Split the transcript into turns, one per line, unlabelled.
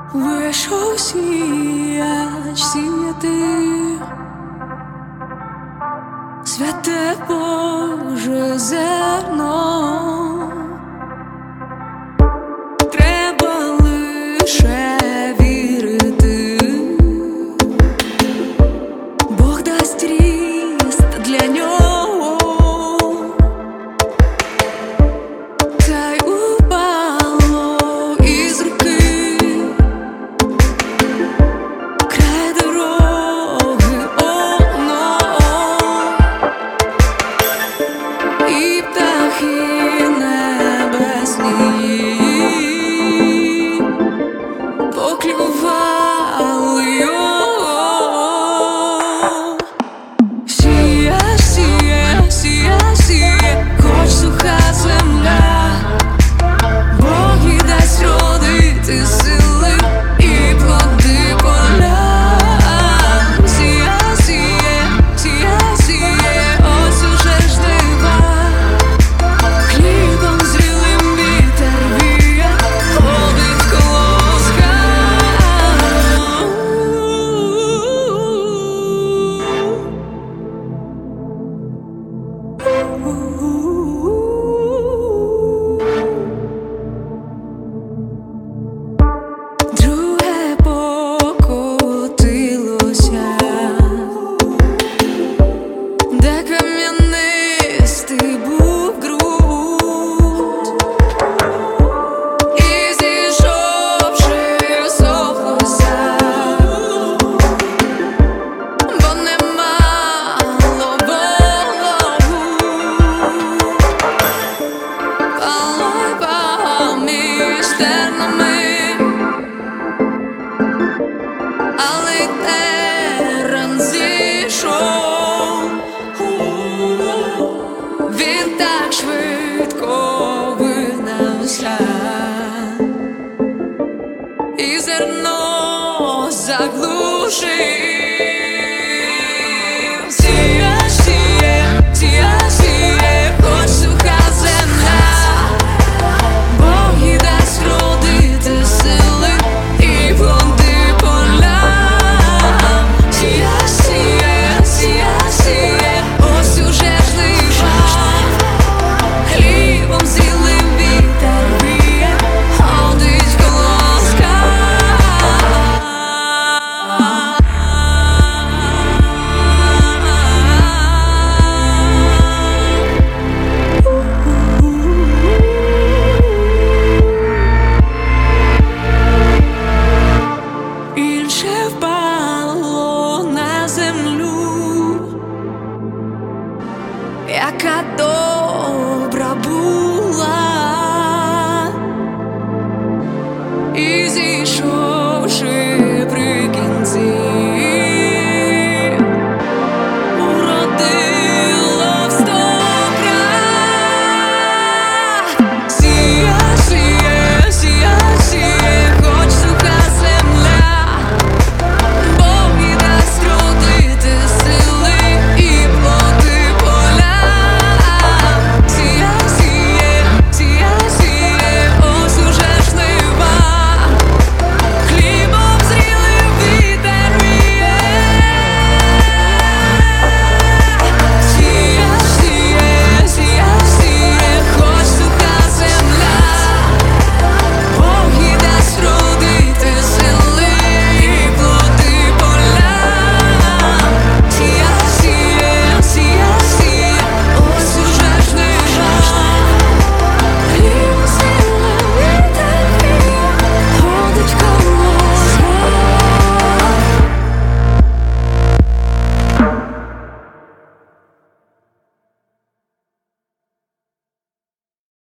Вийшов сіяч сіяти, святе Боже зерно, треба лише вірити, Бог дасть ріст для нього, та й упало із руки край дороги оно, і птахи небесні поклювали його. Сіє, сіє, сіє, сіє, хоч суха земля, Бог їй дасть родити сили і плоди поля. Сіє, сіє, сіє, сіє, ось уже жнива, хлібом зрілим вітер віє, ходить колоска. Друге покотилося, де кам'янистий був ґрунт, і зійшовши сохлося, бо не мало вологу. Пало й пало між тернами, але й терен зійшов. Він так швидко вигнався, і зерно заглушив. Сіє, сіє, сіє, сіє, хоч суха земля, Бог їй дасть родити сили і плоди поля. Сіє, сіє, сіє, сіє, ось уже жнива, хлібом зрілим вітер віє, ходить колоска. Інше впало на землю, яка